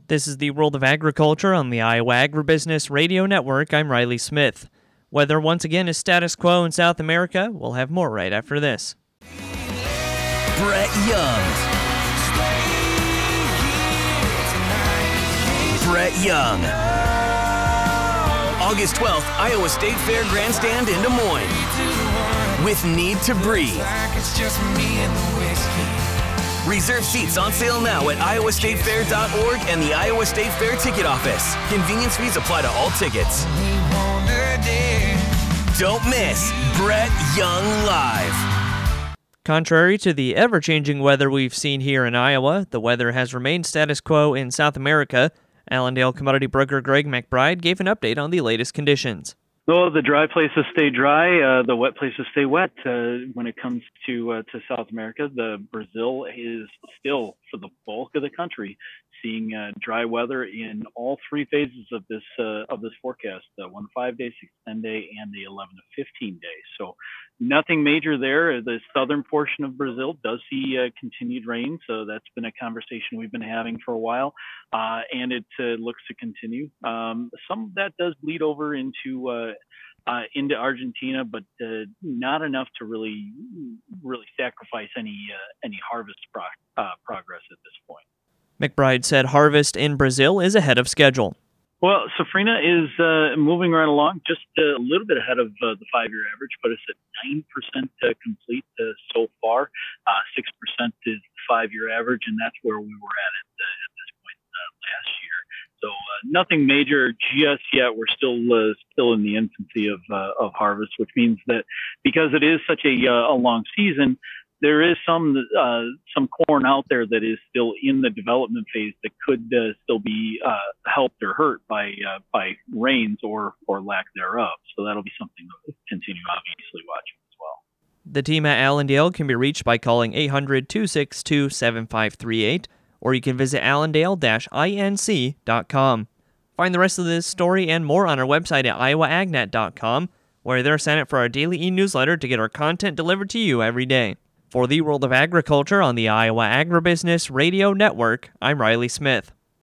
This is the World of Agriculture on the Iowa Agribusiness Radio Network. I'm Riley Smith. Weather once again is status quo in South America. We'll have more right after this. Brett Young. Brett Young. August 12th, Iowa State Fair Grandstand in Des Moines. With Need to Breathe. Reserve seats on sale now at iowastatefair.org and the Iowa State Fair ticket office. Convenience fees apply to all tickets. Don't miss Brett Young Live. Contrary to the ever-changing weather we've seen here in Iowa, the weather has remained status quo in South America. Allendale commodity broker Greg McBride gave an update on the latest conditions. Well, the dry places stay dry. The wet places stay wet. When it comes to South America, the Brazil is still, for the bulk of the country, seeing dry weather in all three phases of this forecast: the 1 to 5 day, 6 to 10 day, and the 11 to 15 days. So nothing major there. The southern portion of Brazil does see continued rain, so that's been a conversation we've been having for a while, and it looks to continue. Some of that does bleed over into Argentina, but not enough to really sacrifice any harvest progress at this point. McBride said harvest in Brazil is ahead of schedule. Well, Safrinha is moving right along, just a little bit ahead of the 5-year average, but it's at 9% complete so far. 6% is the 5-year average, and that's where we were at this point last year. So nothing major just yet. We're still in the infancy of harvest, which means that because it is such a long season, there is some corn out there that is still in the development phase that could still be helped or hurt by rains or lack thereof. So that'll be something to continue obviously watching as well. The team at Allendale can be reached by calling 800-262-7538, or you can visit allendale-inc.com. Find the rest of this story and more on our website at iowaagnet.com, where they're signed up for our daily e-newsletter to get our content delivered to you every day. For the World of Agriculture on the Iowa Agribusiness Radio Network, I'm Riley Smith.